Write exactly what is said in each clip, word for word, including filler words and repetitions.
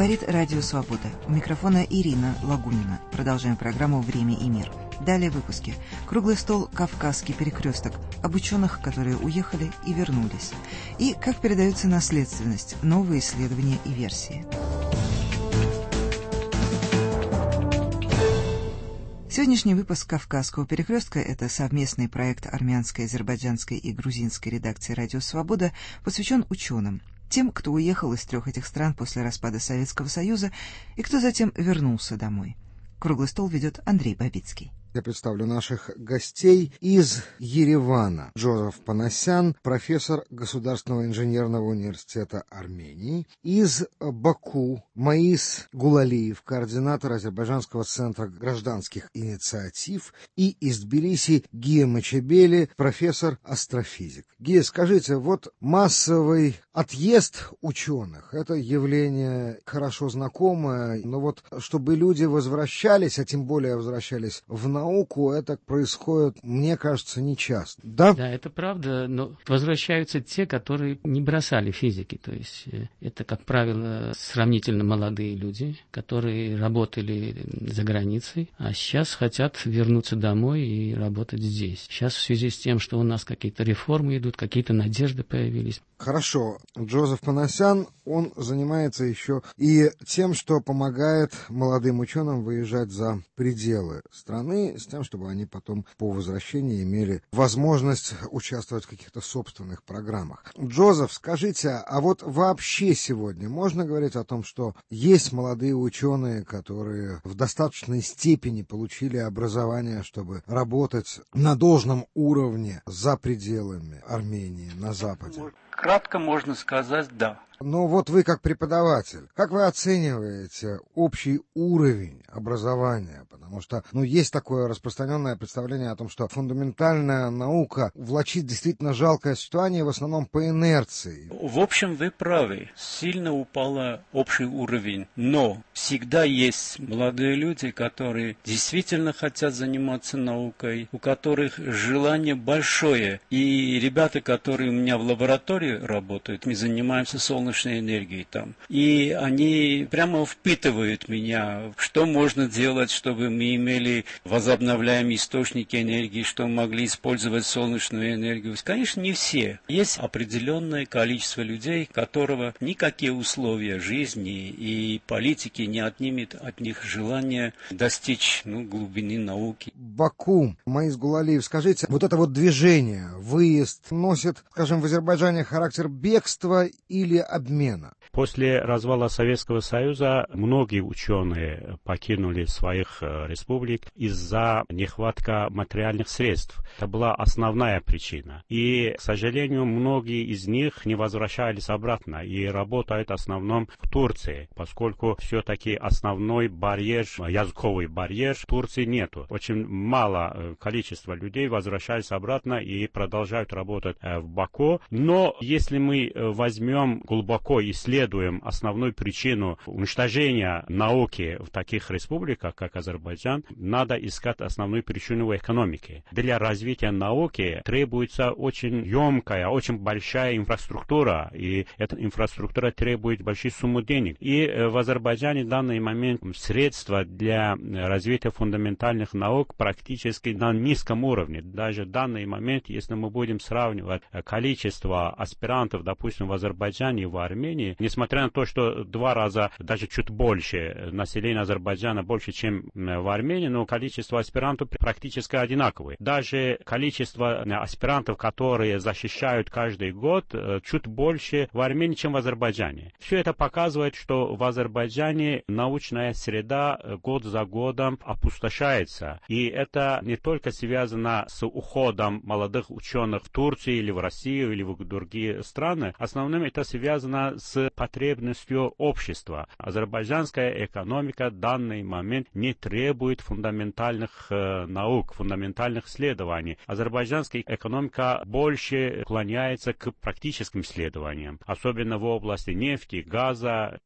Говорит Радио Свобода. У микрофона Ирина Лагунина. Продолжаем программу «Время и мир». Далее в выпуске. Круглый стол «Кавказский перекресток». Об ученых, которые уехали и вернулись. И как передается наследственность, новые исследования и версии. Сегодняшний выпуск «Кавказского перекрестка» — это совместный проект армянской, азербайджанской и грузинской редакции «Радио Свобода», посвящен ученым, тем, кто уехал из трех этих стран после распада Советского Союза и кто затем вернулся домой. Круглый стол ведет Андрей Бабицкий. Я представлю наших гостей из Еревана. Джозеф Панасян, профессор Государственного инженерного университета Армении. Из Баку Маис Гулалиев, координатор Азербайджанского центра гражданских инициатив. И из Тбилиси Гия Мачебели, профессор астрофизик. Гия, скажите, вот массовый отъезд ученых — это явление хорошо знакомое, но вот чтобы люди возвращались, а тем более возвращались в науку, науку, это происходит, мне кажется, нечасто. Да? Да, это правда, но возвращаются те, которые не бросали физики. То есть это, как правило, сравнительно молодые люди, которые работали за границей, а сейчас хотят вернуться домой и работать здесь. Сейчас в связи с тем, что у нас какие-то реформы идут, какие-то надежды появились. Хорошо. Джозеф Панасян, он занимается еще и тем, что помогает молодым ученым выезжать за пределы страны, с тем, чтобы они потом по возвращении имели возможность участвовать в каких-то собственных программах. Джозеф, скажите, а вот вообще сегодня можно говорить о том, что есть молодые ученые, которые в достаточной степени получили образование, чтобы работать на должном уровне за пределами Армении, на Западе? Кратко можно сказать «да». Но вот вы как преподаватель, как вы оцениваете общий уровень образования? Потому что, ну, есть такое распространенное представление о том, что фундаментальная наука влачит действительно жалкое существование в основном по инерции. В общем, вы правы. Сильно упал общий уровень. Но всегда есть молодые люди, которые действительно хотят заниматься наукой, у которых желание большое. И ребята, которые у меня в лаборатории работают, мы занимаемся солнечной солнечной энергии там. И они прямо впитывают меня, что можно делать, чтобы мы имели возобновляемые источники энергии, что могли использовать солнечную энергию. Конечно, не все. Есть определенное количество людей, которого никакие условия жизни и политики не отнимет от них желание достичь ну, глубины науки. Баку, Маис Гулалиев, скажите, вот это вот движение, выезд, носит, скажем, в Азербайджане характер бегства или обмена? После развала Советского Союза многие ученые покинули своих республик из-за нехватки материальных средств. Это была основная причина. И, к сожалению, многие из них не возвращались обратно и работают в основном в Турции, поскольку все-таки основной барьер, языковый барьер в Турции нету. Очень мало количества людей возвращались обратно и продолжают работать в Баку. Но если мы возьмем глубоко исследуем основную причину уничтожения науки в таких республиках, как Азербайджан, надо искать основную причину в экономике. Для развития науки требуется очень емкая, очень большая инфраструктура, и эта инфраструктура требует большие суммы денег. И в Азербайджане в данный момент средства для развития фундаментальных наук практически на низком уровне. Даже в данный момент, если мы будем сравнивать количество аспирантов, допустим, в Азербайджане и в Армении, несмотря на то, что два раза, даже чуть больше населения Азербайджана больше, чем в Армении, но количество аспирантов практически одинаковое. Даже количество аспирантов, которые защищают каждый год, чуть больше в Армении, чем в Азербайджане. Все это показывает, что в Азербайджане научная среда год за годом опустошается. И это не только связано с уходом молодых ученых в Турцию или в Россию или в другие страны. Основным это связано с потребностью общества. Азербайджанская экономика в данный момент не требует фундаментальных э, наук, фундаментальных исследований. Азербайджанская экономика больше склоняется к практическим исследованиям, особенно в области нефти, газа.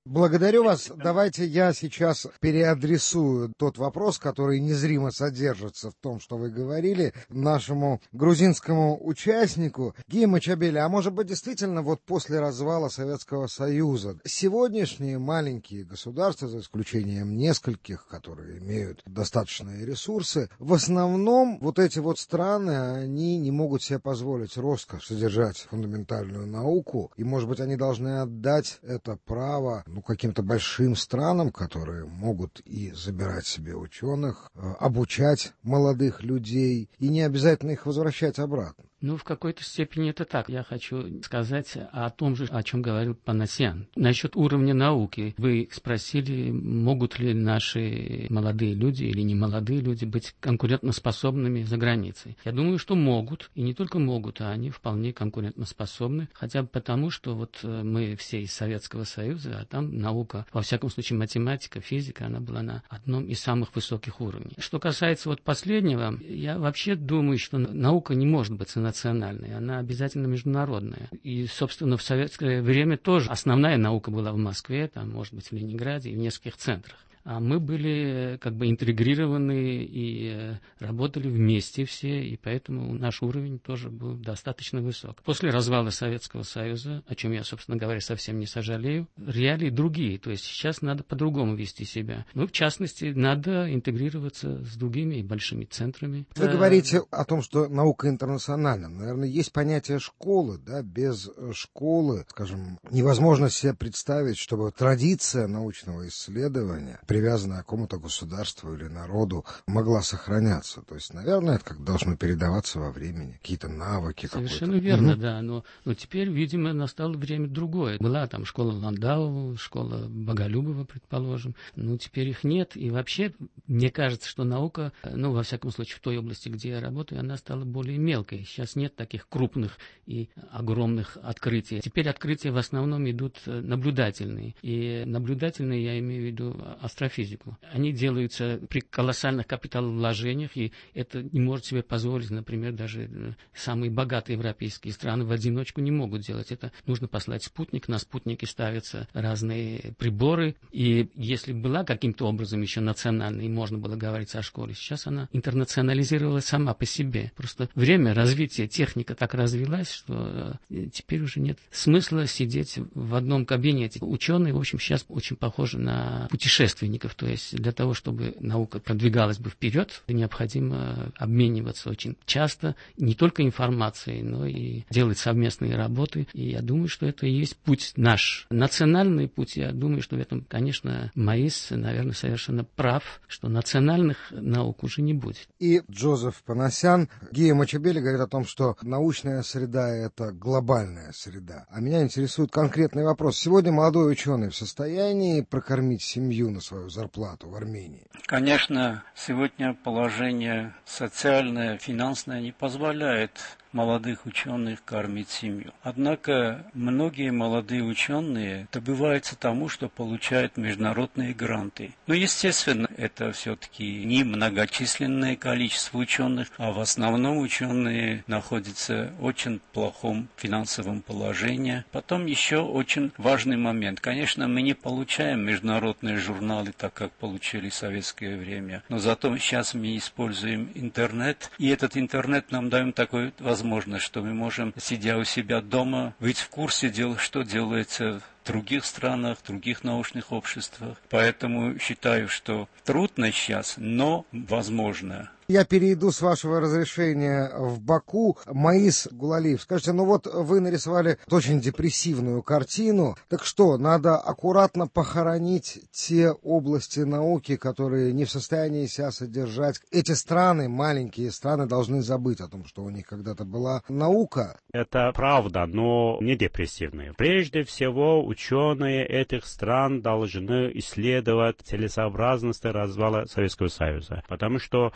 Благодарю вас. Давайте я сейчас переадресую тот вопрос, который незримо содержится в том, что вы говорили, нашему грузинскому участнику. Гия Мачабели, а может быть действительно вот после развала Советского Союза сегодняшние маленькие государства, за исключением нескольких, которые имеют достаточные ресурсы, в основном вот эти вот страны, они не могут себе позволить роскошь содержать фундаментальную науку, и может быть они должны отдать это право ну, каким-то большим странам, которые могут и забирать себе ученых, обучать молодых людей, и не обязательно их возвращать обратно. Ну, в какой-то степени это так. Я хочу сказать о том же, о чем говорил Панасян. Насчет уровня науки. Вы спросили, могут ли наши молодые люди или не молодые люди быть конкурентоспособными за границей. Я думаю, что могут. И не только могут, а они вполне конкурентоспособны. Хотя бы потому, что вот мы все из Советского Союза, а там наука, во всяком случае математика, физика, она была на одном из самых высоких уровней. Что касается вот последнего, я вообще думаю, что наука не может быть национальной. национальная, она обязательно международная. И, собственно, в советское время тоже основная наука была в Москве, там, может быть, в Ленинграде и в нескольких центрах. А мы были как бы интегрированы и работали вместе все, и поэтому наш уровень тоже был достаточно высок. После развала Советского Союза, о чем я, собственно говоря, совсем не сожалею, реалии другие, то есть сейчас надо по-другому вести себя. Ну, в частности, надо интегрироваться с другими большими центрами. Вы Это... говорите о том, что наука интернациональна. Наверное, есть понятие школы, да, без школы, скажем, невозможно себе представить, чтобы традиция научного исследования, привязанная к какому-то государству или народу, могла сохраняться. То есть, наверное, это как должно передаваться во времени, какие-то навыки. Совершенно верно, угу. да. Но, но теперь, видимо, настало время другое. Была там школа Ландау, школа Боголюбова, предположим. Но теперь их нет. И вообще, мне кажется, что наука, ну, во всяком случае, в той области, где я работаю, она стала более мелкой. Сейчас нет таких крупных и огромных открытий. Теперь открытия в основном идут наблюдательные. И наблюдательные, я имею в виду астрофизику. Они делаются при колоссальных капиталовложениях, и это не может себе позволить, например, даже самые богатые европейские страны в одиночку не могут делать. Это нужно послать спутник, на спутнике ставятся разные приборы, и если была каким-то образом еще национальной, и можно было говорить о школе, сейчас она интернационализировалась сама по себе. Просто время развития, техника так развилась, что теперь уже нет смысла сидеть в одном кабинете. Ученые, в общем, сейчас очень похожи на путешественников. То есть для того, чтобы наука продвигалась бы вперед, необходимо обмениваться очень часто не только информацией, но и делать совместные работы. И я думаю, что это и есть путь наш. Национальный путь, я думаю, что в этом, конечно, Маис, наверное, совершенно прав, что национальных наук уже не будет. И Джозеф Панасян, Гия Мачабели говорит о том, что научная среда — это глобальная среда. А меня интересует конкретный вопрос. Сегодня молодой ученый в состоянии прокормить семью на свою зарплату в Армении? Конечно, сегодня положение социальное, финансовое не позволяет молодых ученых кормить семью. Однако многие молодые ученые добиваются тому, что получают международные гранты. Но, естественно, это все-таки не многочисленное количество ученых, а в основном ученые находятся в очень плохом финансовом положении. Потом еще очень важный момент. Конечно, мы не получаем международные журналы, так как получили в советское время, но зато сейчас мы используем интернет, и этот интернет нам дает такую возможность, что мы можем, сидя у себя дома, быть в курсе дел, что делается в других странах, в других научных обществах. Поэтому считаю, что трудно сейчас, но возможно. Я перейду, с вашего разрешения, в Баку. Маис Гулалиев, скажите, ну вот вы нарисовали очень депрессивную картину. Так что, надо аккуратно похоронить те области науки, которые не в состоянии себя содержать? Эти страны, маленькие страны, должны забыть о том, что у них когда-то была наука. Это правда, но не депрессивные. Прежде всего, ученые этих стран должны исследовать целесообразность развала Советского Союза. Потому что Советский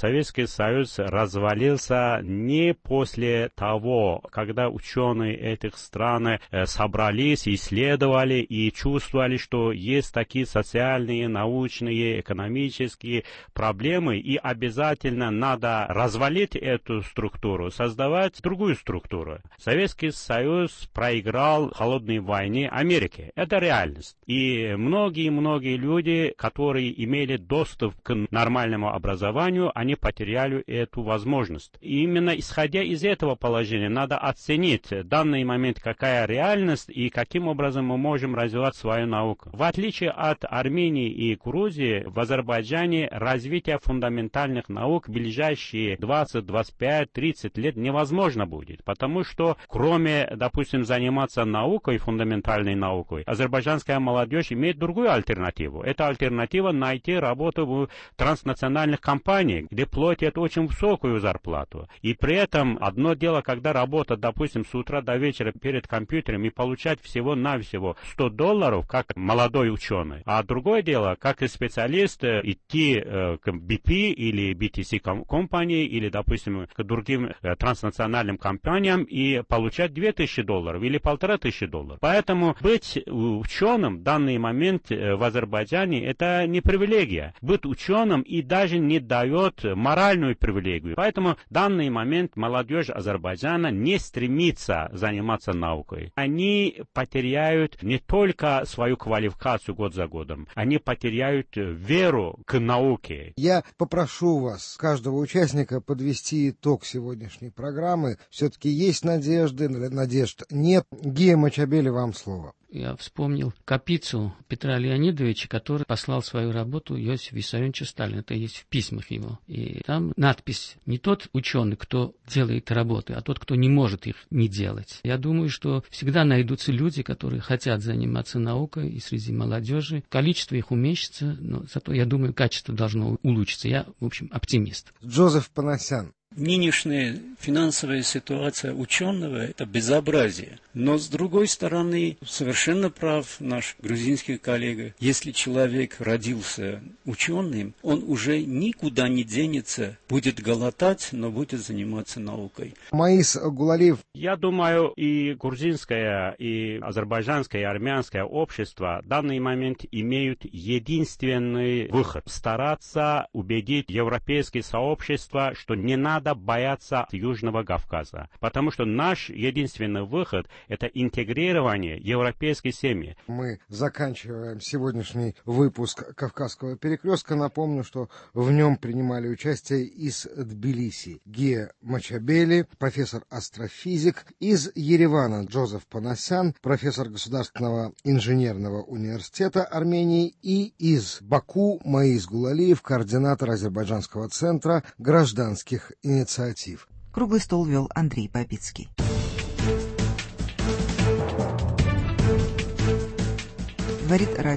Советский Союз развалился не после того, когда ученые этих стран собрались, исследовали и чувствовали, что есть такие социальные, научные, экономические проблемы, и обязательно надо развалить эту структуру, создавать другую структуру. Советский Союз проиграл в холодной войне Америке. Это реальность. И многие-многие люди, которые имели доступ к нормальному образованию, они потеряли эту возможность. И именно исходя из этого положения надо оценить в данный момент, какая реальность и каким образом мы можем развивать свою науку. В отличие от Армении и Грузии, в Азербайджане развитие фундаментальных наук в ближайшие двадцать, двадцать пять, тридцать лет невозможно будет, потому что кроме, допустим, заниматься наукой, фундаментальной наукой, азербайджанская молодежь имеет другую альтернативу. Это альтернатива найти работу в транснациональных компаниях, где платят очень высокую зарплату. И при этом одно дело, когда работать, допустим, с утра до вечера перед компьютером и получать всего-навсего сто долларов, как молодой ученый. А другое дело, как и специалист, идти э, к би пи или би ти си компании, или, допустим, к другим э, транснациональным компаниям и получать две тысячи долларов или полторы тысячи долларов. Поэтому быть ученым в данный момент в Азербайджане это не привилегия. Быть ученым и даже не дает моральную привилегию. Поэтому в данный момент молодежь Азербайджана не стремится заниматься наукой. Они потеряют не только свою квалификацию год за годом, они потеряют веру к науке. Я попрошу вас, каждого участника, подвести итог сегодняшней программы. Все-таки есть надежды, надежд нет. Гия Мачабели, вам слово. Я вспомнил Капицу Петра Леонидовича, который послал свою работу Иосифу Виссарионовичу Сталину. Это есть в письмах его. И там надпись: не тот ученый, кто делает работы, а тот, кто не может их не делать. Я думаю, что всегда найдутся люди, которые хотят заниматься наукой, и среди молодежи количество их уменьшится, но зато, я думаю, качество должно улучшиться. Я, в общем, оптимист. Джозеф Панасян. Нынешняя финансовая ситуация ученого – это безобразие. Но, с другой стороны, совершенно прав наш грузинский коллега. Если человек родился ученым, он уже никуда не денется, будет голодать, но будет заниматься наукой. Маис Гулалиев. Я думаю, и грузинское, и азербайджанское, и армянское общество в данный момент имеют единственный выход – стараться убедить европейское сообщество, что не надо бояться Южного Кавказа, потому что наш единственный выход – это интегрирование европейской семьи. Мы заканчиваем сегодняшний выпуск «Кавказского перекрестка». Напомню, что в нем принимали участие из Тбилиси Гия Мачабели, профессор-астрофизик, из Еревана Джозеф Панасян, профессор Государственного инженерного университета Армении, и из Баку Маис Гулалиев, координатор Азербайджанского центра гражданских инициатив. Круглый стол вел Андрей Бабицкий. Говорит радио.